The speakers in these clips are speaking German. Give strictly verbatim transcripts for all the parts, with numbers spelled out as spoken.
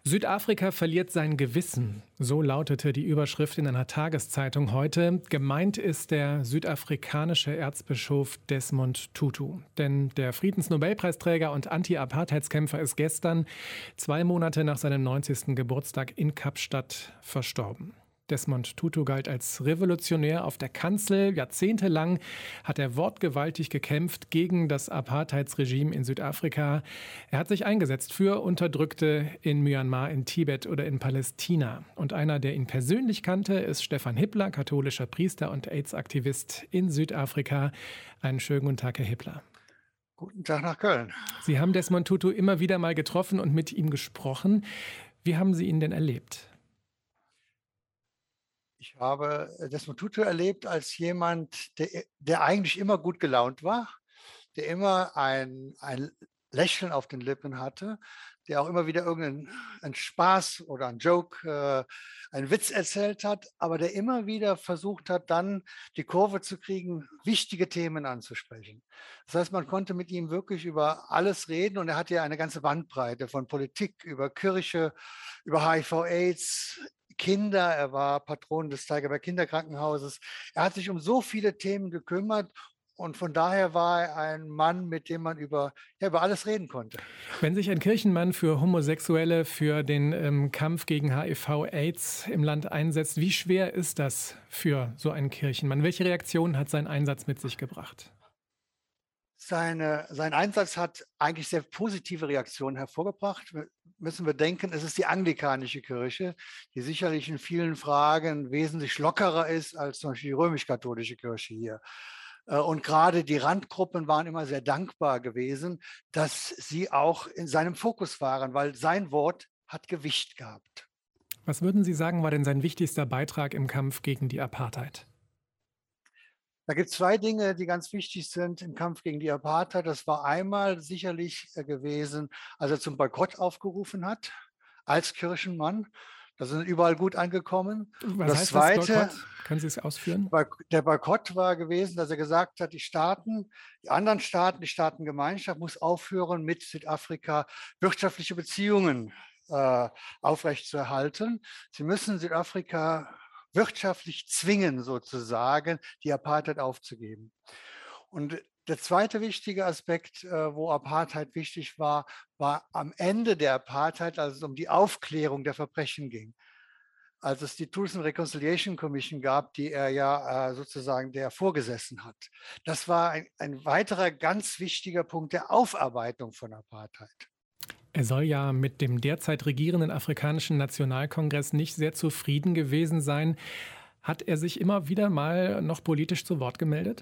Südafrika verliert sein Gewissen. So lautete die Überschrift in einer Tageszeitung heute. Gemeint ist der südafrikanische Erzbischof Desmond Tutu. Denn der Friedensnobelpreisträger und Anti-Apartheidskämpfer ist gestern, zwei Monate nach seinem neunzigsten Geburtstag in Kapstadt, verstorben. Desmond Tutu galt als Revolutionär auf der Kanzel. Jahrzehntelang hat er wortgewaltig gekämpft gegen das Apartheidsregime in Südafrika. Er hat sich eingesetzt für Unterdrückte in Myanmar, in Tibet oder in Palästina. Und einer, der ihn persönlich kannte, ist Stefan Hippler, katholischer Priester und AIDS-Aktivist in Südafrika. Einen schönen guten Tag, Herr Hippler. Guten Tag nach Köln. Sie haben Desmond Tutu immer wieder mal getroffen und mit ihm gesprochen. Wie haben Sie ihn denn erlebt? Ich habe Desmond Tutu erlebt als jemand, der, der eigentlich immer gut gelaunt war, der immer ein, ein Lächeln auf den Lippen hatte, der auch immer wieder irgendeinen einen Spaß oder einen Joke, äh, einen Witz erzählt hat, aber der immer wieder versucht hat, dann die Kurve zu kriegen, wichtige Themen anzusprechen. Das heißt, man konnte mit ihm wirklich über alles reden und er hatte ja eine ganze Bandbreite von Politik über Kirche, über H I V-Aids, Kinder, er war Patron des Tigerberg Kinderkrankenhauses. Er hat sich um so viele Themen gekümmert und von daher war er ein Mann, mit dem man über, ja, über alles reden konnte. Wenn sich ein Kirchenmann für Homosexuelle, für den ähm, Kampf gegen H I V-Aids im Land einsetzt, wie schwer ist das für so einen Kirchenmann? Welche Reaktion hat sein Einsatz mit sich gebracht? Seine, sein Einsatz hat eigentlich sehr positive Reaktionen hervorgebracht. Wir müssen bedenken, es ist die anglikanische Kirche, die sicherlich in vielen Fragen wesentlich lockerer ist als zum Beispiel die römisch-katholische Kirche hier. Und gerade die Randgruppen waren immer sehr dankbar gewesen, dass sie auch in seinem Fokus waren, weil sein Wort hat Gewicht gehabt. Was würden Sie sagen, war denn sein wichtigster Beitrag im Kampf gegen die Apartheid? Da gibt es zwei Dinge, die ganz wichtig sind im Kampf gegen die Apartheid. Das war einmal sicherlich gewesen, als er zum Boykott aufgerufen hat, als Kirchenmann. Da sind überall gut angekommen. Und Was das heißt das, Zweite, Boykott? Können Sie es ausführen? der Boykott war gewesen, dass er gesagt hat, die Staaten, die anderen Staaten, die Staatengemeinschaft muss aufhören, mit Südafrika wirtschaftliche Beziehungen äh, aufrechtzuerhalten. Sie müssen Südafrika wirtschaftlich zwingen, sozusagen, die Apartheid aufzugeben. Und der zweite wichtige Aspekt, äh, wo Apartheid wichtig war, war am Ende der Apartheid, als es um die Aufklärung der Verbrechen ging. Als es die Truth and Reconciliation Commission gab, die er ja äh, sozusagen der vorgesessen hat. Das war ein, ein weiterer ganz wichtiger Punkt der Aufarbeitung von Apartheid. Er soll ja mit dem derzeit regierenden Afrikanischen Nationalkongress nicht sehr zufrieden gewesen sein. Hat er sich immer wieder mal noch politisch zu Wort gemeldet?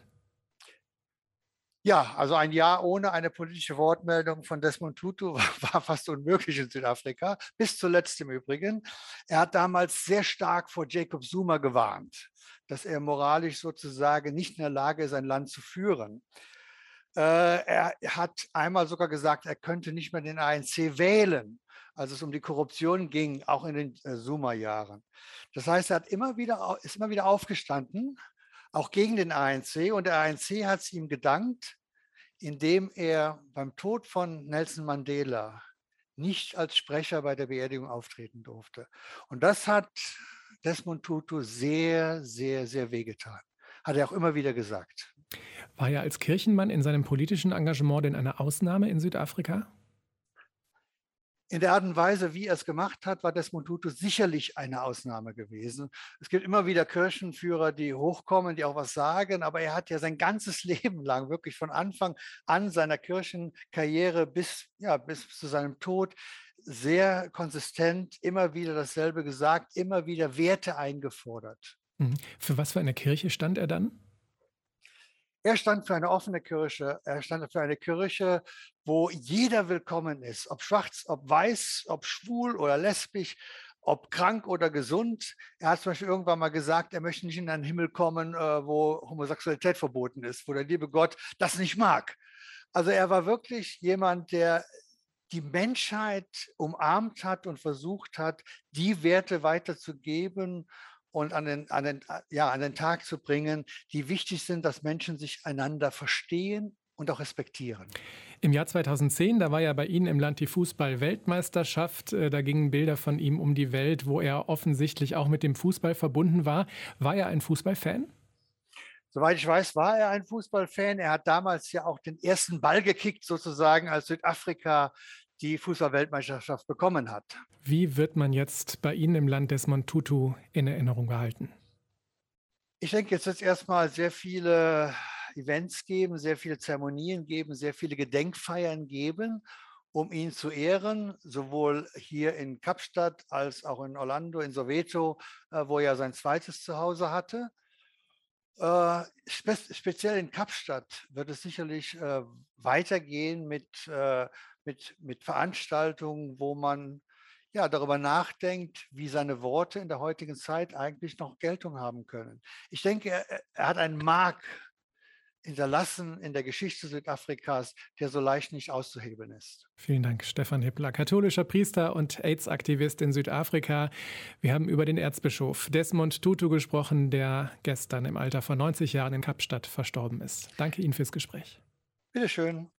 Ja, also ein Jahr ohne eine politische Wortmeldung von Desmond Tutu war, war fast unmöglich in Südafrika, bis zuletzt im Übrigen. Er hat damals sehr stark vor Jacob Zuma gewarnt, dass er moralisch sozusagen nicht in der Lage ist, ein Land zu führen. Er hat einmal sogar gesagt, er könnte nicht mehr den A N C wählen, als es um die Korruption ging, auch in den Zuma-Jahren. Das heißt, er hat immer wieder, ist immer wieder aufgestanden, auch gegen den A N C. Und der A N C hat es ihm gedankt, indem er beim Tod von Nelson Mandela nicht als Sprecher bei der Beerdigung auftreten durfte. Und das hat Desmond Tutu sehr, sehr, sehr wehgetan. Hat er auch immer wieder gesagt. War er als Kirchenmann in seinem politischen Engagement denn eine Ausnahme in Südafrika? In der Art und Weise, wie er es gemacht hat, war Desmond Tutu sicherlich eine Ausnahme gewesen. Es gibt immer wieder Kirchenführer, die hochkommen, die auch was sagen, aber er hat ja sein ganzes Leben lang, wirklich von Anfang an seiner Kirchenkarriere bis, ja, bis zu seinem Tod, sehr konsistent immer wieder dasselbe gesagt, immer wieder Werte eingefordert. Für was für eine Kirche stand er dann? Er stand für eine offene Kirche. Er stand für eine Kirche, wo jeder willkommen ist, ob schwarz, ob weiß, ob schwul oder lesbisch, ob krank oder gesund. Er hat zum Beispiel irgendwann mal gesagt, er möchte nicht in einen Himmel kommen, wo Homosexualität verboten ist, wo der liebe Gott das nicht mag. Also er war wirklich jemand, der die Menschheit umarmt hat und versucht hat, die Werte weiterzugeben und an den, an, den, ja, an den Tag zu bringen, die wichtig sind, dass Menschen sich einander verstehen und auch respektieren. Im Jahr zweitausendzehn, da war ja bei Ihnen im Land die Fußball-Weltmeisterschaft. Äh, Da gingen Bilder von ihm um die Welt, wo er offensichtlich auch mit dem Fußball verbunden war. War er ein Fußballfan? Soweit ich weiß, war er ein Fußballfan. Er hat damals ja auch den ersten Ball gekickt, sozusagen, als Südafrika die Fußball-Weltmeisterschaft bekommen hat. Wie wird man jetzt bei Ihnen im Land Desmond Tutu in Erinnerung gehalten? Ich denke, jetzt wird es erstmal sehr viele Events geben, sehr viele Zeremonien geben, sehr viele Gedenkfeiern geben, um ihn zu ehren, sowohl hier in Kapstadt als auch in Orlando, in Soweto, äh, wo er sein zweites Zuhause hatte. Äh, spe speziell in Kapstadt wird es sicherlich äh, weitergehen mit, äh, mit, mit Veranstaltungen, wo man ja darüber nachdenkt, wie seine Worte in der heutigen Zeit eigentlich noch Geltung haben können. Ich denke, er, er hat einen Mark hinterlassen in der Geschichte Südafrikas, der so leicht nicht auszuhebeln ist. Vielen Dank, Stefan Hippler, katholischer Priester und AIDS-Aktivist in Südafrika. Wir haben über den Erzbischof Desmond Tutu gesprochen, der gestern im Alter von neunzig Jahren in Kapstadt verstorben ist. Danke Ihnen fürs Gespräch. Bitte schön.